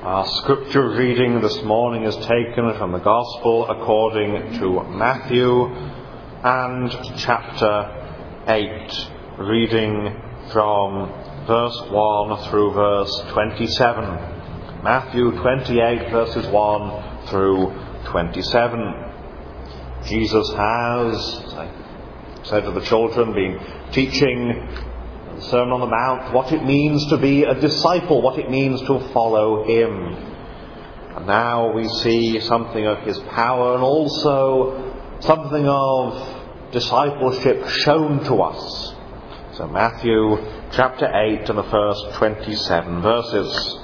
Our scripture reading this morning is taken from the Gospel according to Matthew and chapter 8, reading from verse 1 through verse 27. Matthew 28 verses 1 through 27. Jesus has, as I said to the children, been teaching the Sermon on the Mount what it means to be a disciple, what it means to follow him. And now we see something of his power and also something of discipleship shown to us. So Matthew chapter 8 and the first 27 verses.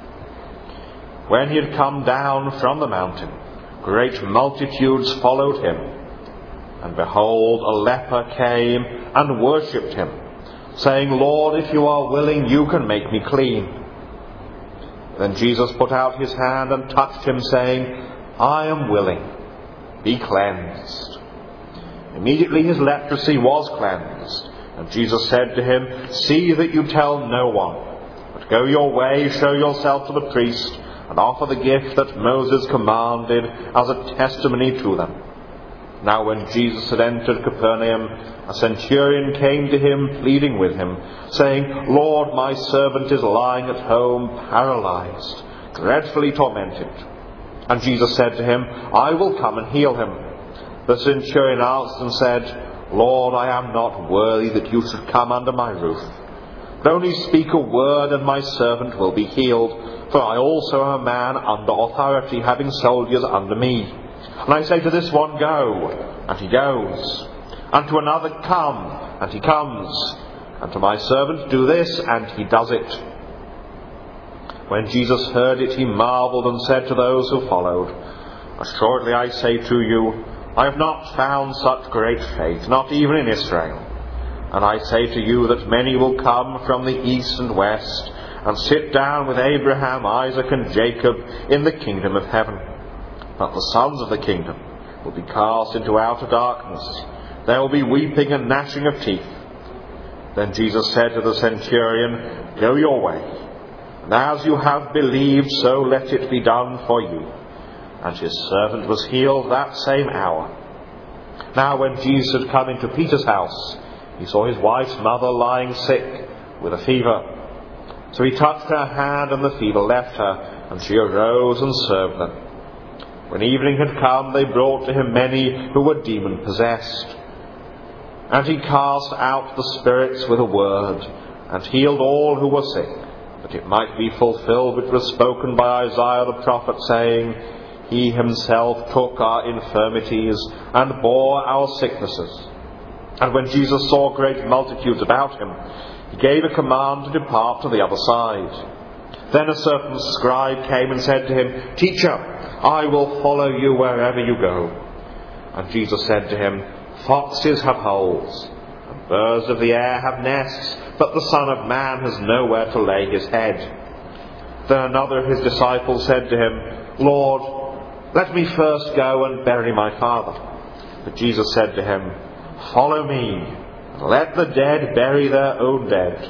When he had come down from the mountain, great multitudes followed him. And behold, a leper came and worshipped him, saying, Lord, if you are willing, you can make me clean. Then Jesus put out his hand and touched him, saying, I am willing, be cleansed. Immediately his leprosy was cleansed. And Jesus said to him, See that you tell no one, but go your way, show yourself to the priest, and offer the gift that Moses commanded as a testimony to them. Now when Jesus had entered Capernaum, a centurion came to him, pleading with him, saying, Lord, my servant is lying at home, paralyzed, dreadfully tormented. And Jesus said to him, I will come and heal him. The centurion answered and said, Lord, I am not worthy that you should come under my roof. But only speak a word, and my servant will be healed. For I also am a man under authority, having soldiers under me. And I say to this one, Go, and he goes. And to another, Come, and he comes. And to my servant, Do this, and he does it. When Jesus heard it, he marvelled and said to those who followed, Assuredly I say to you, I have not found such great faith, not even in Israel. And I say to you that many will come from the east and west, and sit down with Abraham, Isaac, and Jacob in the kingdom of heaven. But the sons of the kingdom will be cast into outer darkness. There will be weeping and gnashing of teeth. Then Jesus said to the centurion, Go your way, and as you have believed, so let it be done for you. And his servant was healed that same hour. Now when Jesus had come into Peter's house, he saw his wife's mother lying sick with a fever. So he touched her hand, and the fever left her, and she arose and served them. When evening had come, they brought to him many who were demon-possessed. And he cast out the spirits with a word, and healed all who were sick, that it might be fulfilled which was spoken by Isaiah the prophet, saying, He himself took our infirmities and bore our sicknesses. And when Jesus saw great multitudes about him, he gave a command to depart to the other side. Then a certain scribe came and said to him, Teacher, I will follow you wherever you go. And Jesus said to him, Foxes have holes, and birds of the air have nests, but the Son of Man has nowhere to lay his head. Then another of his disciples said to him, Lord, let me first go and bury my father. But Jesus said to him, Follow me, and let the dead bury their own dead.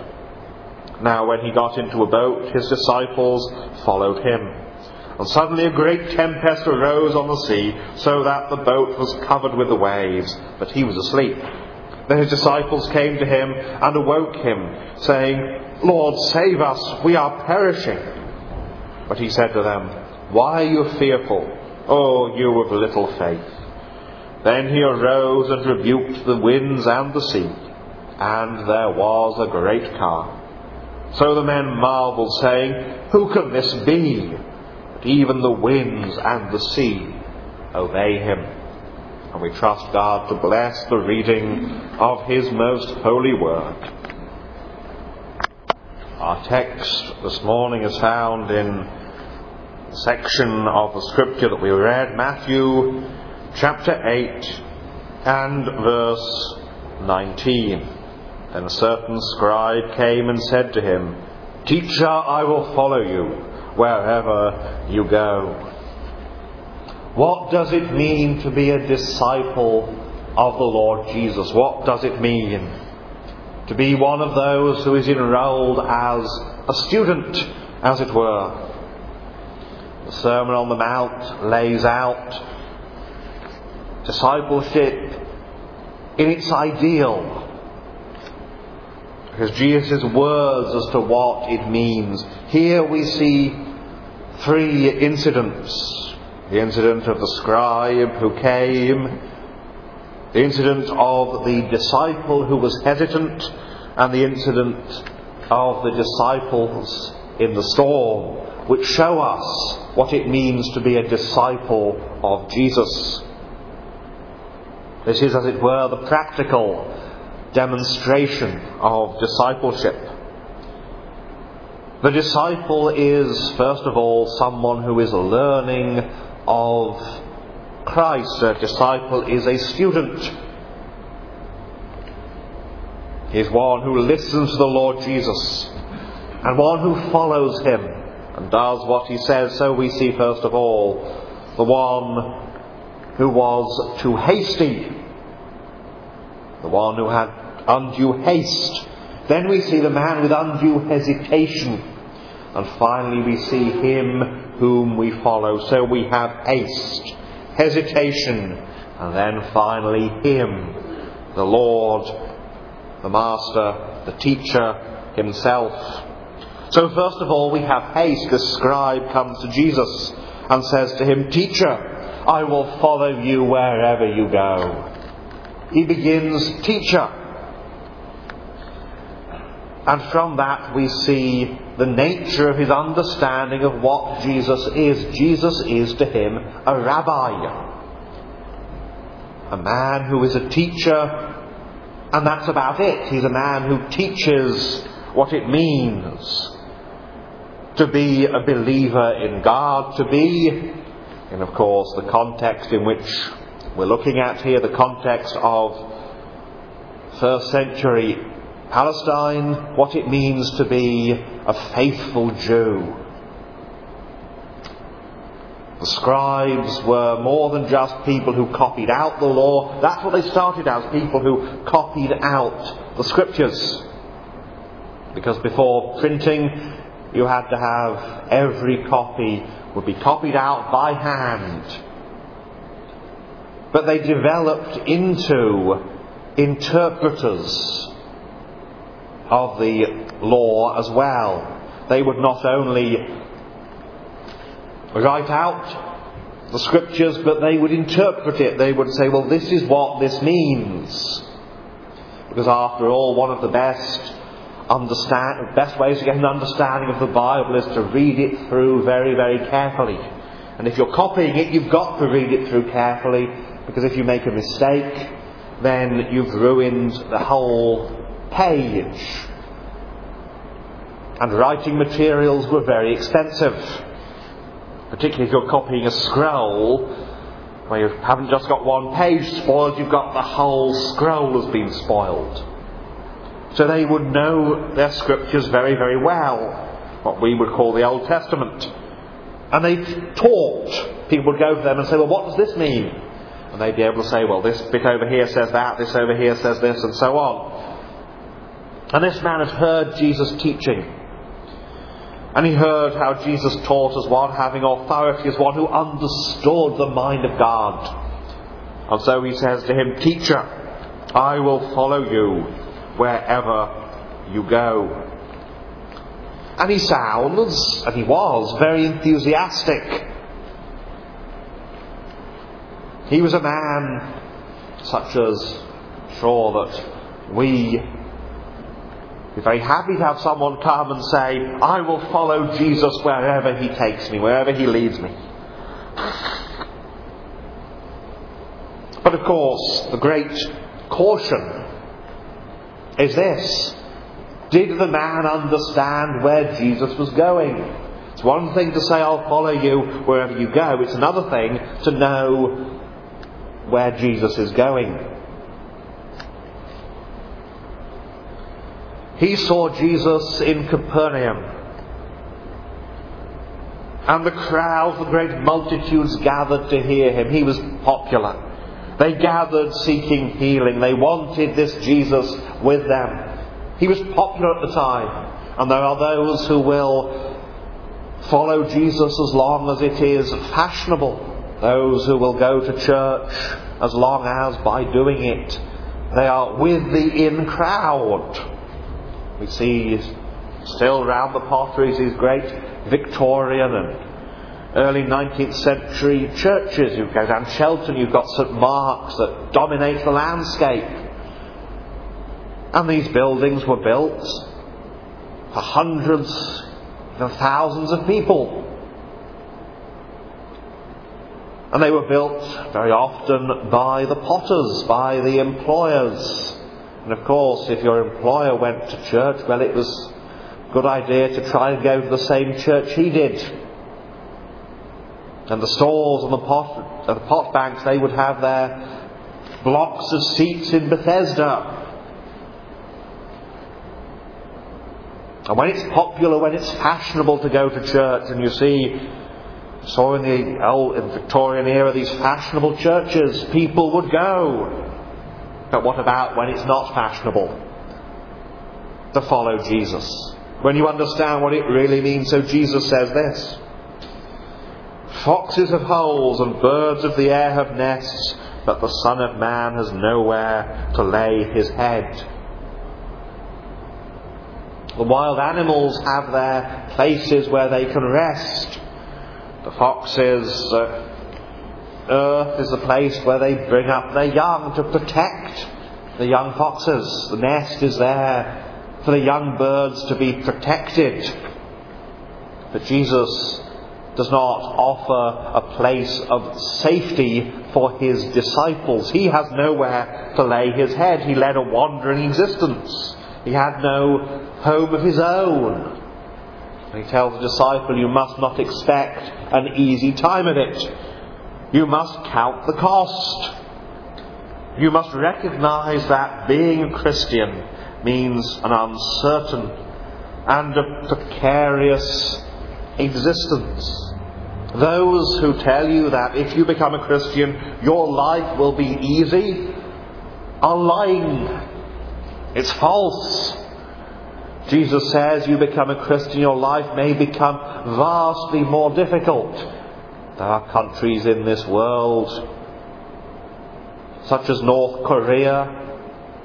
Now when he got into a boat, his disciples followed him. And suddenly a great tempest arose on the sea, so that the boat was covered with the waves, but he was asleep. Then his disciples came to him and awoke him, saying, Lord, save us, we are perishing. But he said to them, Why are you fearful, O you of little faith? Then he arose and rebuked the winds and the sea, and there was a great calm. So the men marveled, saying, Who can this be? But even the winds and the sea obey him. And we trust God to bless the reading of his most holy word. Our text this morning is found in the section of the scripture that we read, Matthew chapter 8 and verse 19. Then a certain scribe came and said to him, Teacher, I will follow you wherever you go. What does it mean to be a disciple of the Lord Jesus? What does it mean to be one of those who is enrolled as a student, as it were? The Sermon on the Mount lays out discipleship in its ideal, because Jesus' words as to what it means. Here we see 3 incidents. The incident of the scribe who came, the incident of the disciple who was hesitant, and the incident of the disciples in the storm, which show us what it means to be a disciple of Jesus. This is, as it were, the practical demonstration of discipleship. The disciple is, first of all, someone who is learning of Christ. A disciple is a student. He is one who listens to the Lord Jesus and one who follows him and does what he says. So we see, first of all, the one who was too hasty, the one who had undue haste. Then we see the man with undue hesitation. And finally we see him whom we follow. So we have haste, hesitation, and then finally him, the Lord, the Master, the Teacher himself. So first of all we have haste. The scribe comes to Jesus and says to him, "Teacher, I will follow you wherever you go." He begins, "Teacher." And from that we see the nature of his understanding of what Jesus is. Jesus is to him a rabbi, a man who is a teacher, and that's about it. He's a man who teaches what it means to be a believer in God, to be, and of course the context in which we're looking at here, the context of first century Palestine, what it means to be a faithful Jew. The scribes were more than just people who copied out the law. That's what they started as, people who copied out the scriptures. Because before printing, you had to have every copy would be copied out by hand. But they developed into interpreters of the law as well. They would not only write out the scriptures, but they would interpret it. They would say, well, this is what this means. Because after all, one of the best ways to get an understanding of the Bible is to read it through very, very carefully. And if you're copying it, you've got to read it through carefully, because if you make a mistake, then you've ruined the whole page. And writing materials were very expensive, particularly if you're copying a scroll where you haven't just got one page spoiled, you've got the whole scroll has been spoiled. So they would know their scriptures very, very well, what we would call the Old Testament. And they taught. People would go to them and say, well, what does this mean? And they'd be able to say, well, this bit over here says that, this over here says this, and so on. And this man had heard Jesus teaching. And he heard how Jesus taught as one having authority, as one who understood the mind of God. And so he says to him, "Teacher, I will follow you wherever you go." And he sounds, and he was, very enthusiastic. He was a man such as, sure, that we be very happy to have someone come and say, "I will follow Jesus wherever he takes me, wherever he leads me." But of course, the great caution is this: did the man understand where Jesus was going? It's one thing to say, "I'll follow you wherever you go." It's another thing to know where Jesus is going. He saw Jesus in Capernaum, and the crowds, the great multitudes gathered to hear him. He was popular. They gathered seeking healing. They wanted this Jesus with them. He was popular at the time. And there are those who will follow Jesus as long as it is fashionable. Those who will go to church as long as by doing it they are with the in crowd. We see still round the potteries these great Victorian and early 19th century churches. You go down Shelton, you've got St Mark's that dominate the landscape. And these buildings were built for hundreds, even thousands of people. And they were built very often by the potters, by the employers. And of course, if your employer went to church, well, it was a good idea to try and go to the same church he did. And the stalls and the pot banks, they would have their blocks of seats in Bethesda. And when it's popular, when it's fashionable to go to church, and you saw in the Victorian era these fashionable churches, people would go. But what about when it's not fashionable to follow Jesus? When you understand what it really means. So Jesus says this: foxes have holes and birds of the air have nests, but the Son of Man has nowhere to lay his head. The wild animals have their places where they can rest. The foxes, earth is the place where they bring up their young to protect the young foxes. The nest is there for the young birds to be protected. But Jesus does not offer a place of safety for his disciples. He has nowhere to lay his head. He led a wandering existence. He had no home of his own. And he tells the disciple, you must not expect an easy time of it. You must count the cost. You must recognise that being a Christian means an uncertain and a precarious existence. Those who tell you that if you become a Christian, your life will be easy, are lying. It's false. Jesus says you become a Christian, your life may become vastly more difficult. There are countries in this world, such as North Korea,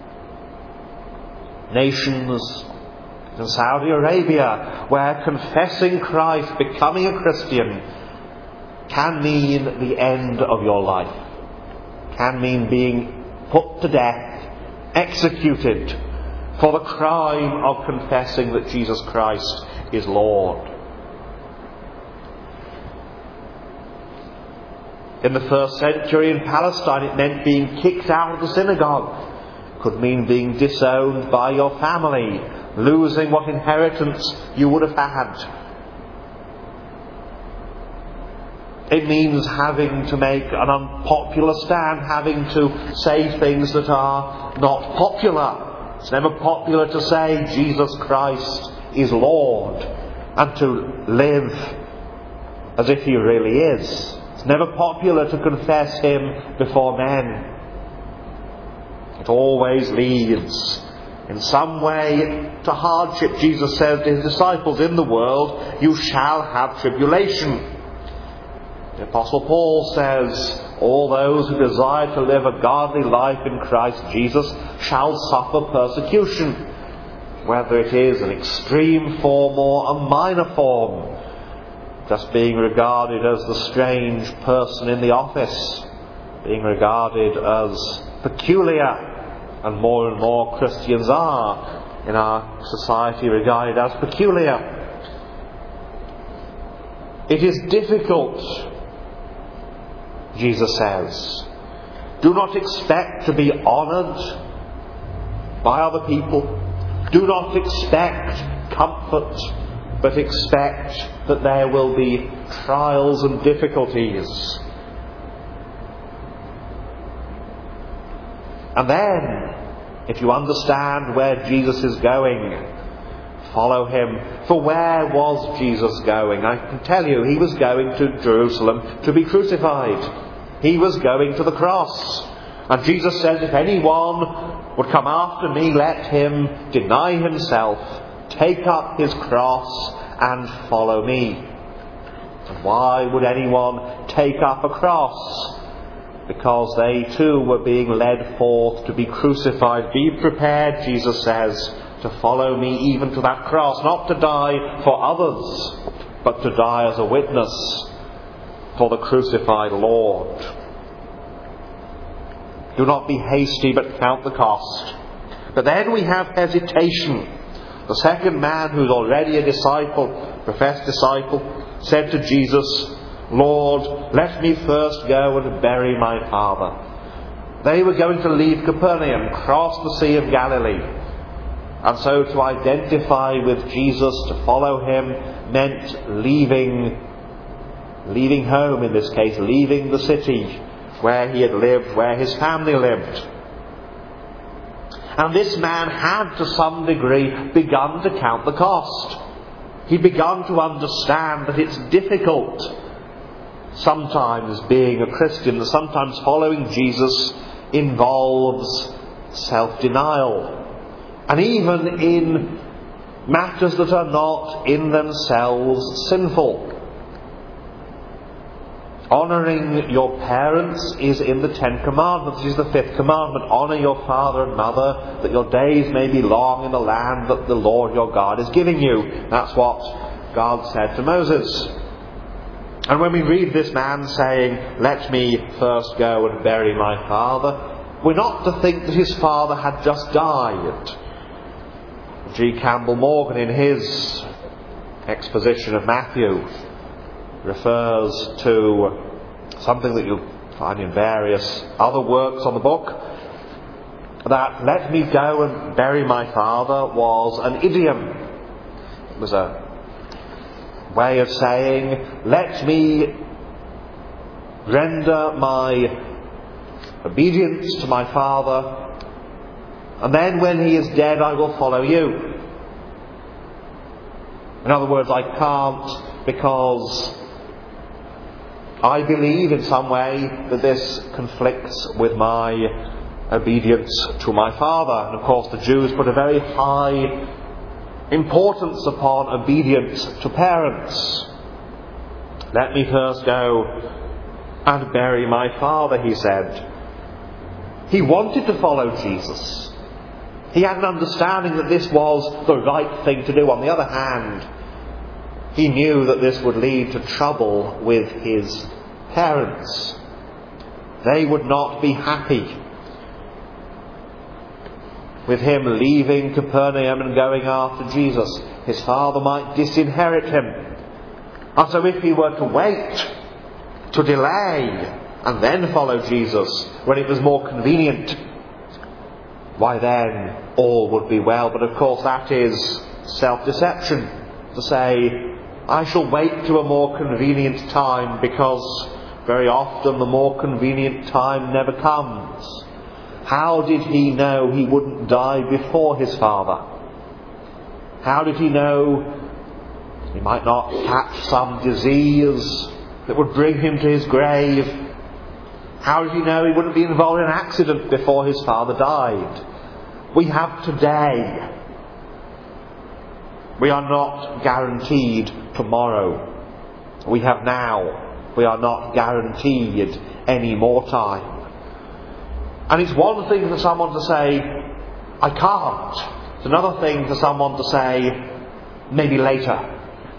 nations in Saudi Arabia, where confessing Christ, becoming a Christian, can mean the end of your life. Can mean being put to death, executed for the crime of confessing that Jesus Christ is Lord. In the first century in Palestine, it meant being kicked out of the synagogue. It could mean being disowned by your family, losing what inheritance you would have had. It means having to make an unpopular stand, having to say things that are not popular. It's never popular to say Jesus Christ is Lord and to live as if he really is. It's never popular to confess him before men. It always leads in some way to hardship. Jesus says to his disciples, in the world you shall have tribulation. The Apostle Paul says, all those who desire to live a godly life in Christ Jesus shall suffer persecution, whether it is an extreme form or a minor form, just being regarded as the strange person in the office, being regarded as peculiar, and more Christians are in our society regarded as peculiar. It is difficult, Jesus says. Do not expect to be honoured by other people. Do not expect comfort, but expect that there will be trials and difficulties. And then, if you understand where Jesus is going, follow him. For where was Jesus going? I can tell you, he was going to Jerusalem to be crucified. He was going to the cross. And Jesus said, if anyone would come after me, let him deny himself, take up his cross and follow me. And why would anyone take up a cross? Because they too were being led forth to be crucified. Be prepared, Jesus says, to follow me even to that cross, not to die for others, but to die as a witness for the crucified Lord. Do not be hasty, but count the cost. But then we have hesitation. The second man, who's already a disciple, professed disciple, said to Jesus, Lord, let me first go and bury my father. They were going to leave Capernaum, cross the Sea of Galilee. And so to identify with Jesus, to follow him, meant leaving home in this case, leaving the city where he had lived, where his family lived. And this man had to some degree begun to count the cost. He'd begun to understand that it's difficult sometimes being a Christian, that sometimes following Jesus involves self-denial. And even in matters that are not in themselves sinful. Honouring your parents is in the 10 Commandments. It is the 5th commandment. Honour your father and mother, that your days may be long in the land that the Lord your God is giving you. That's what God said to Moses. And when we read this man saying, let me first go and bury my father, we're not to think that his father had just died. G. Campbell Morgan, in his exposition of Matthew, refers to something that you'll find in various other works on the book, that let me go and bury my father was an idiom. It was a way of saying, let me render my obedience to my father, and then when he is dead I will follow you. In other words, I can't because I believe in some way that this conflicts with my obedience to my father. And of course the Jews put a very high importance upon obedience to parents. Let me first go and bury my father, he said. He wanted to follow Jesus. He had an understanding that this was the right thing to do. On the other hand, he knew that this would lead to trouble with his parents. They would not be happy with him leaving Capernaum and going after Jesus. His father might disinherit him. And so if he were to wait, to delay, and then follow Jesus when it was more convenient, why then all would be well. But of course that is self-deception, to say, I shall wait to a more convenient time, because very often the more convenient time never comes. How did he know he wouldn't die before his father? How did he know he might not catch some disease that would bring him to his grave? How did he know he wouldn't be involved in an accident before his father died? We have today. We are not guaranteed tomorrow. We have now. We are not guaranteed any more time. And it's one thing for someone to say, I can't. It's another thing for someone to say, maybe later.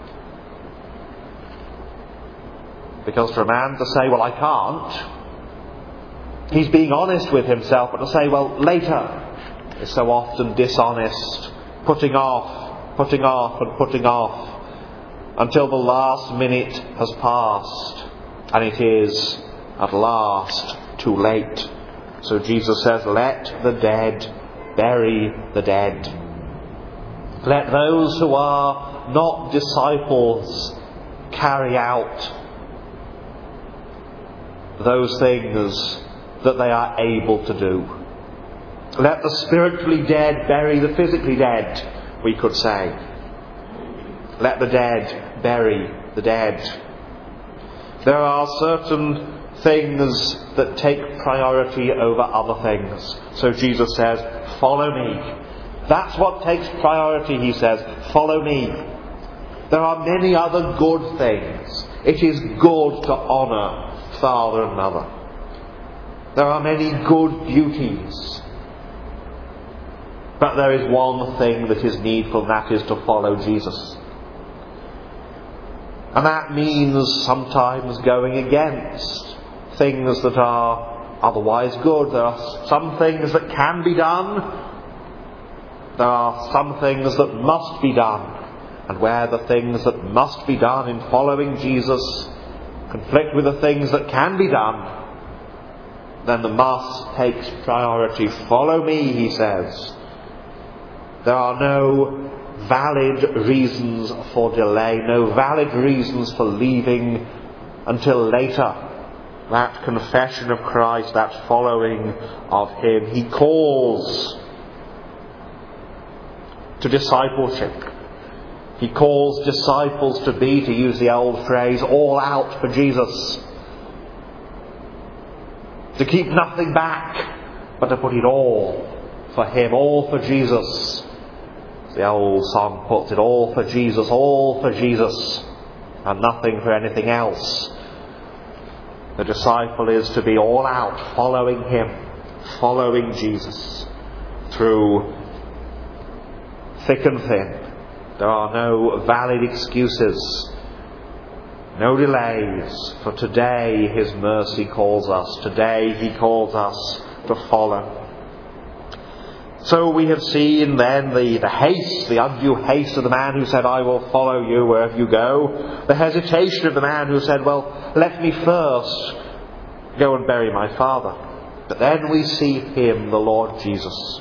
Because for a man to say, well, I can't, he's being honest with himself. But to say, well, later, is so often dishonest, putting off, until the last minute has passed, and it is at last too late. So Jesus says, let the dead bury the dead. Let those who are not disciples carry out those things that they are able to do. Let the spiritually dead bury the physically dead, we could say. Let the dead bury the dead. There are certain things that take priority over other things. So Jesus says, follow me. That's what takes priority, he says. Follow me. There are many other good things. It is good to honour father and mother. There are many good duties. But there is one thing that is needful, and that is to follow Jesus. And that means sometimes going against things that are otherwise good. There are some things that can be done. There are some things that must be done. And where the things that must be done in following Jesus conflict with the things that can be done, then the must takes priority. Follow me, he says. There are no valid reasons for delay, no valid reasons for leaving until later. That confession of Christ, that following of Him. He calls to discipleship. He calls disciples to be, to use the old phrase, all out for Jesus. To keep nothing back, but to put it all for Him, all for Jesus. The old song puts it, all for Jesus, and nothing for anything else. The disciple is to be all out, following Him, following Jesus, through thick and thin. There are no valid excuses, no delays, for today His mercy calls us. Today He calls us to follow. So we have seen then the haste, the undue haste of the man who said, I will follow you wherever you go. The hesitation of the man who said, well, let me first go and bury my father. But then we see Him, the Lord Jesus.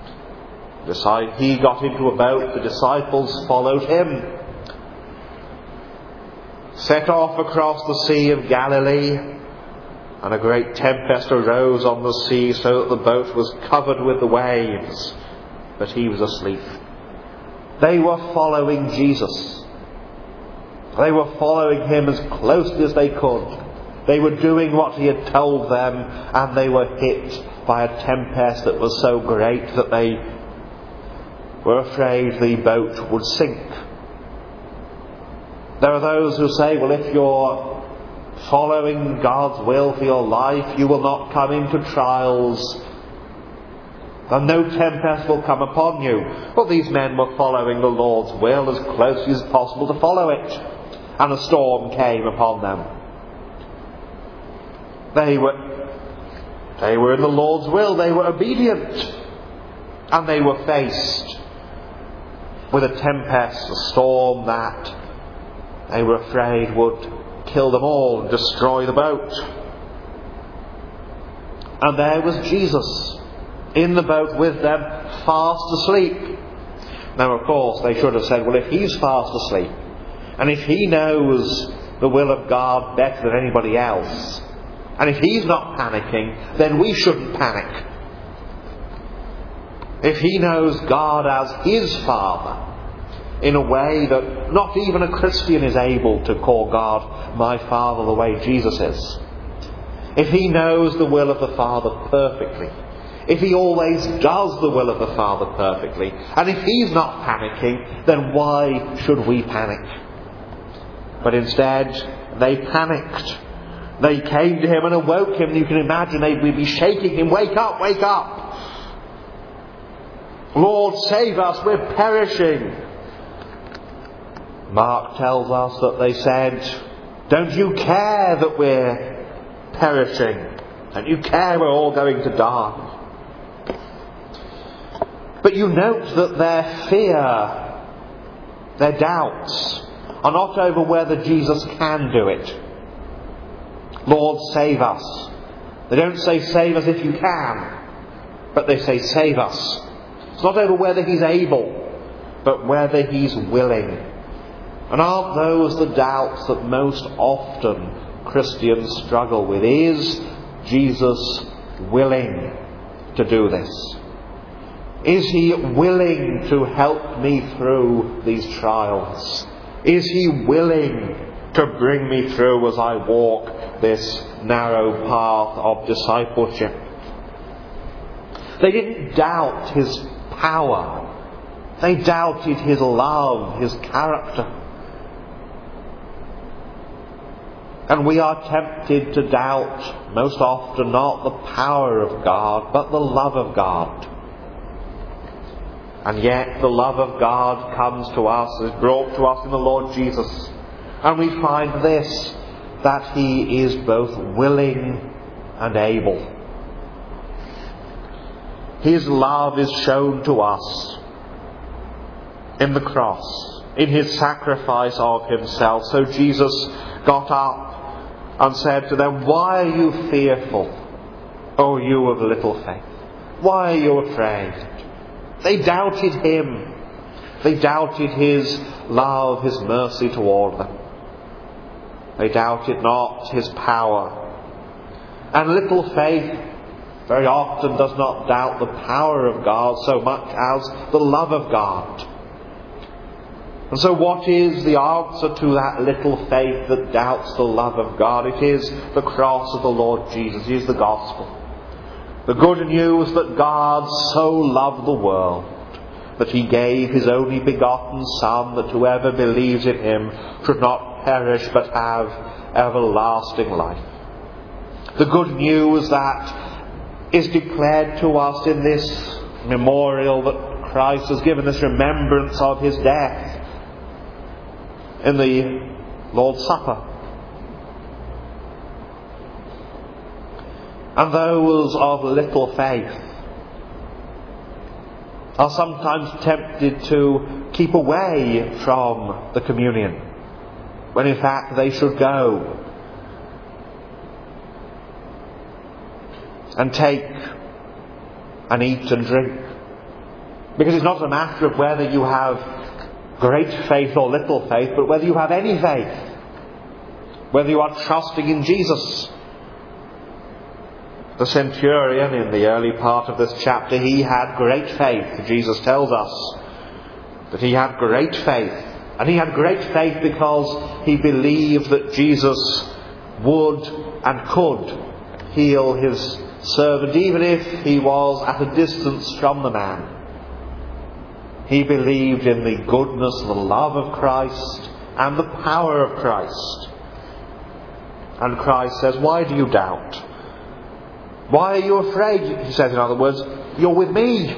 He got into a boat, the disciples followed Him. Set off across the Sea of Galilee, and a great tempest arose on the sea, so that the boat was covered with the waves, but He was asleep. They were following Jesus. They were following Him as closely as they could. They were doing what He had told them, and they were hit by a tempest that was so great that they were afraid the boat would sink. There are those who say, well, if you're following God's will for your life, you will not come into trials, and no tempest will come upon you. Well, these men were following the Lord's will as closely as possible to follow it, and a storm came upon them. They were in the Lord's will, they were obedient, and they were faced with a tempest, a storm that they were afraid would kill them all and destroy the boat. And there was Jesus in the boat with them, fast asleep. Now, of course, they should have said, well, if He's fast asleep, and if He knows the will of God better than anybody else, and if He's not panicking, then we shouldn't panic. If He knows God as His Father, in a way that not even a Christian is able to call God my Father the way Jesus is. If He knows the will of the Father perfectly, if He always does the will of the Father perfectly, and if He's not panicking, then why should we panic? But instead, they panicked. They came to Him and awoke Him. You can imagine they would be shaking Him, wake up, wake up. Lord, save us, we're perishing. Mark tells us that they said, don't you care that we're perishing? Don't you care we're all going to die? But you note that their fear, their doubts, are not over whether Jesus can do it. Lord, save us. They don't say save us if you can, but they say save us. It's not over whether He's able, but whether He's willing. And aren't those the doubts that most often Christians struggle with? Is Jesus willing to do this? Is He willing to help me through these trials? Is He willing to bring me through as I walk this narrow path of discipleship? They didn't doubt His power. They doubted His love, His character. And we are tempted to doubt, most often, not the power of God, but the love of God. And yet the love of God comes to us, is brought to us in the Lord Jesus. And we find this, that He is both willing and able. His love is shown to us in the cross, in His sacrifice of Himself. So Jesus got up and said to them, "Why are you fearful, O you of little faith? Why are you afraid?" They doubted Him. They doubted His love, His mercy toward them. They doubted not His power. And little faith very often does not doubt the power of God so much as the love of God. And so what is the answer to that little faith that doubts the love of God? It is the cross of the Lord Jesus. It is the gospel. The good news that God so loved the world that He gave His only begotten Son, that whoever believes in Him should not perish but have everlasting life. The good news that is declared to us in this memorial that Christ has given us remembrance of His death in the Lord's Supper. And those of little faith are sometimes tempted to keep away from the communion, when in fact they should go and take and eat and drink. Because it's not a matter of whether you have great faith or little faith, but whether you have any faith, whether you are trusting in Jesus. The centurion in the early part of this chapter, he had great faith. Jesus tells us that he had great faith. And he had great faith because he believed that Jesus would and could heal his servant, even if he was at a distance from the man. He believed in the goodness and the love of Christ and the power of Christ. And Christ says, "Why do you doubt? Why are you afraid?" He says, in other words, "You're with me."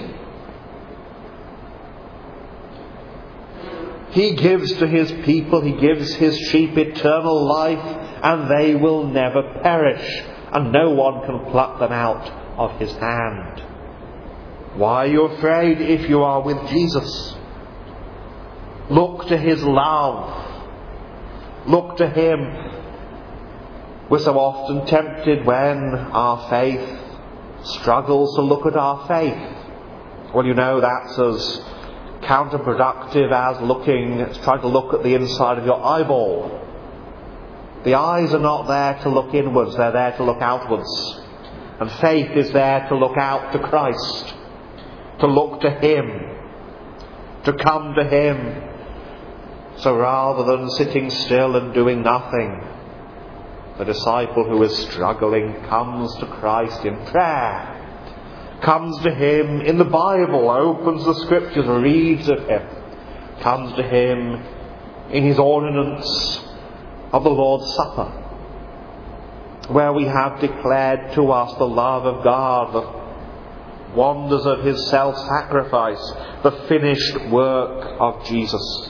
He gives to His people, He gives His sheep eternal life, and they will never perish, and no one can pluck them out of His hand. Why are you afraid if you are with Jesus? Look to His love. Look to Him. We're so often tempted when our faith struggles to look at our faith. Well, you know, that's as counterproductive as trying to look at the inside of your eyeball. The eyes are not there to look inwards, they're there to look outwards. And faith is there to look out to Christ, to look to Him, to come to Him. So rather than sitting still and doing nothing, the disciple who is struggling comes to Christ in prayer, comes to Him in the Bible, opens the Scriptures, reads of Him, comes to Him in His ordinance of the Lord's Supper, where we have declared to us the love of God, the wonders of His self-sacrifice, the finished work of Jesus.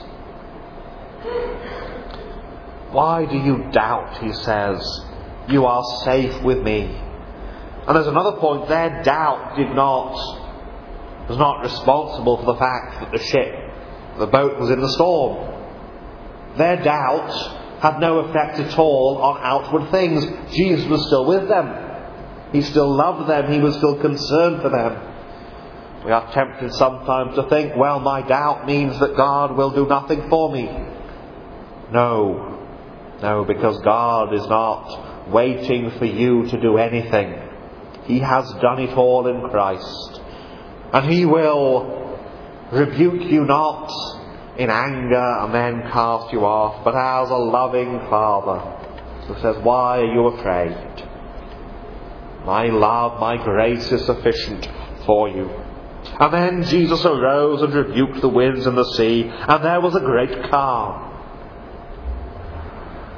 Why do you doubt, He says? You are safe with me. And there's another point. Their doubt was not responsible for the fact that the boat was in the storm. Their doubt had no effect at all on outward things. Jesus was still with them. He still loved them. He was still concerned for them. We are tempted sometimes to think, well, my doubt means that God will do nothing for me. No, because God is not waiting for you to do anything. He has done it all in Christ. And He will rebuke you not in anger and then cast you off, but as a loving Father who says, "Why are you afraid? My love, my grace is sufficient for you." And then Jesus arose and rebuked the winds and the sea, and there was a great calm.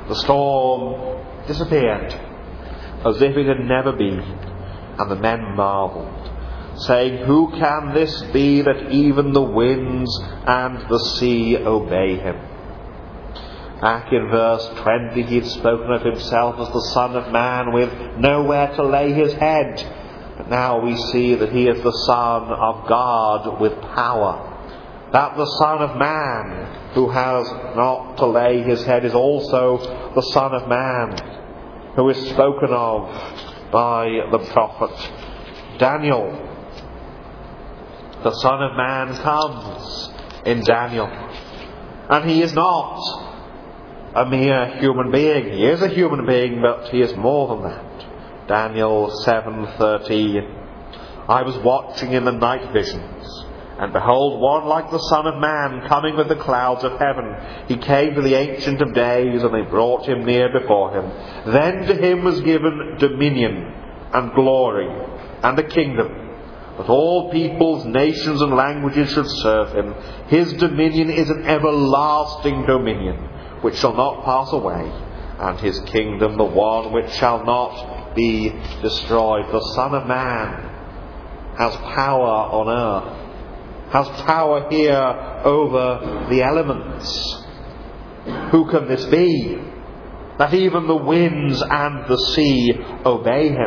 The storm disappeared as if it had never been, and the men marvelled, saying, "Who can this be that even the winds and the sea obey him?" Back in verse 20 he had spoken of himself as the Son of Man with nowhere to lay his head. But now we see that he is the Son of God with power. That the Son of Man, who has not to lay his head, is also the Son of Man, who is spoken of by the prophet Daniel. The Son of Man comes in Daniel, and he is not a mere human being. He is a human being, but he is more than that. Daniel 7:13. I was watching in the night visions, and behold, one like the Son of Man coming with the clouds of heaven. He came to the Ancient of Days, and they brought him near before him. Then to him was given dominion and glory and a kingdom, that all peoples, nations and languages should serve him. His dominion is an everlasting dominion, which shall not pass away, and his kingdom the one which shall not be destroyed. The Son of Man has power on earth, has power here over the elements. Who can this be, that even the winds and the sea obey him?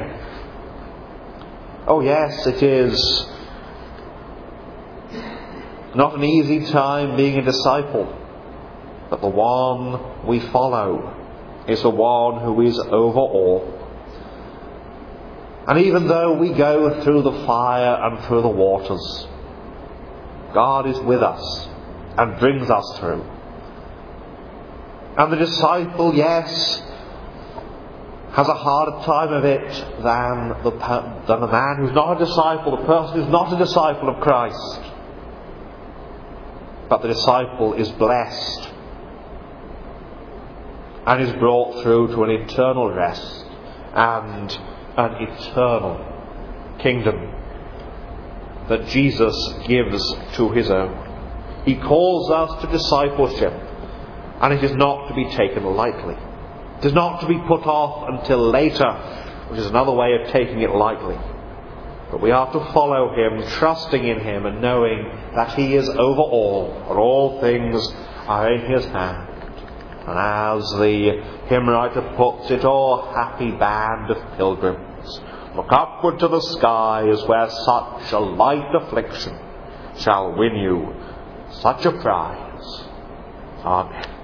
Oh yes, it is not an easy time being a disciple, but the one we follow is the one who is over all. And even though we go through the fire and through the waters, God is with us and brings us through. And the disciple, yes, has a harder time of it than the man who's not a disciple, the person who's not a disciple of Christ. But the disciple is blessed and is brought through to an eternal rest and an eternal kingdom that Jesus gives to his own. He calls us to discipleship, and it is not to be taken lightly. It is not to be put off until later, which is another way of taking it lightly. But we are to follow him, trusting in him and knowing that he is over all, and all things are in his hand. And as the hymn writer puts it, "O happy band of pilgrims, look upward to the skies, where such a light affliction shall win you such a prize." Amen.